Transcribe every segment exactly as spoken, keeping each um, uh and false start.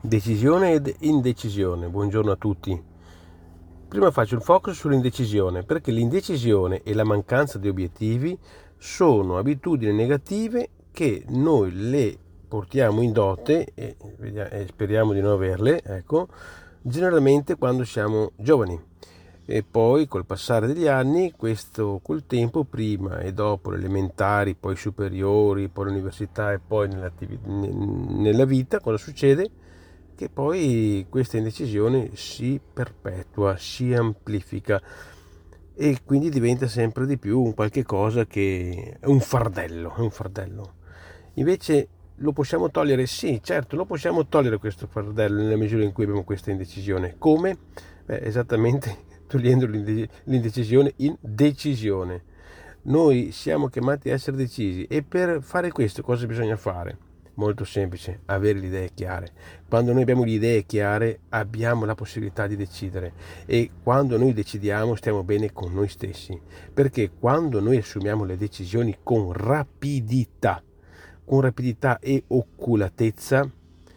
Decisione ed indecisione. Buongiorno a tutti. Prima faccio il focus sull'indecisione, perché l'indecisione e la mancanza di obiettivi sono abitudini negative che noi le portiamo in dote e, e speriamo di non averle, ecco, generalmente quando siamo giovani. E poi col passare degli anni, questo col tempo, prima e dopo le elementari, poi superiori, poi l'università e poi nella vita, cosa succede? Che poi questa indecisione si perpetua, si amplifica e quindi diventa sempre di più un qualche cosa che è un fardello, è un fardello. Invece lo possiamo togliere? Sì, certo, lo possiamo togliere questo fardello nella misura in cui abbiamo questa indecisione. Come? Beh, esattamente togliendo l'indecisione in decisione. Noi siamo chiamati a essere decisi e per fare questo cosa bisogna fare? Molto semplice, avere le idee chiare. Quando noi abbiamo le idee chiare abbiamo la possibilità di decidere e quando noi decidiamo stiamo bene con noi stessi, perché quando noi assumiamo le decisioni con rapidità, con rapidità e oculatezza,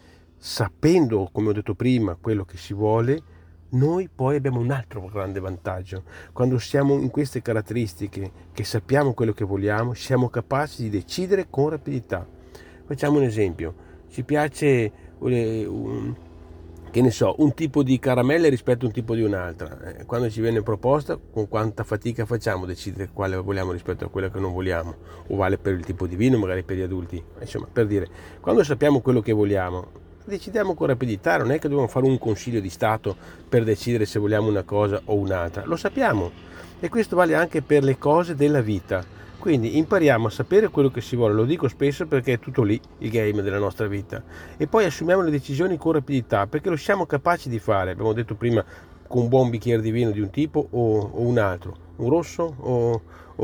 sapendo, come ho detto prima, quello che si vuole, noi poi abbiamo un altro grande vantaggio. Quando siamo in queste caratteristiche, che sappiamo quello che vogliamo, siamo capaci di decidere con rapidità. Facciamo un esempio, ci piace un, che ne so, un tipo di caramelle rispetto a un tipo di un'altra. Quando ci viene proposta, con quanta fatica facciamo a decidere quale vogliamo rispetto a quella che non vogliamo, o vale per il tipo di vino, magari per gli adulti. Insomma, per dire, quando sappiamo quello che vogliamo, decidiamo con rapidità, non è che dobbiamo fare un consiglio di Stato per decidere se vogliamo una cosa o un'altra, lo sappiamo. E questo vale anche per le cose della vita. Quindi impariamo a sapere quello che si vuole, lo dico spesso perché è tutto lì il game della nostra vita. E poi assumiamo le decisioni con rapidità perché lo siamo capaci di fare. Abbiamo detto prima con un buon bicchiere di vino di un tipo o, o un altro, un rosso o,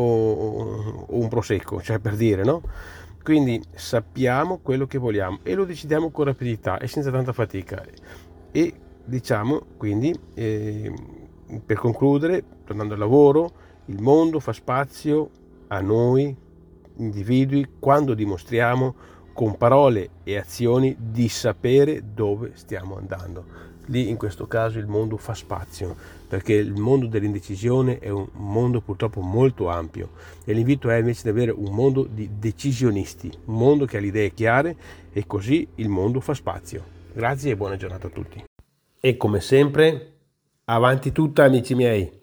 o, o un prosecco, cioè per dire, no? Quindi sappiamo quello che vogliamo e lo decidiamo con rapidità e senza tanta fatica. E diciamo quindi, eh, per concludere, tornando al lavoro, il mondo fa spazio a noi individui quando dimostriamo con parole e azioni di sapere dove stiamo andando. Lì in questo caso il mondo fa spazio, perché il mondo dell'indecisione è un mondo purtroppo molto ampio e l'invito è invece di avere un mondo di decisionisti, un mondo che ha le idee chiare e così il mondo fa spazio. Grazie e buona giornata a tutti. E come sempre, avanti tutta amici miei!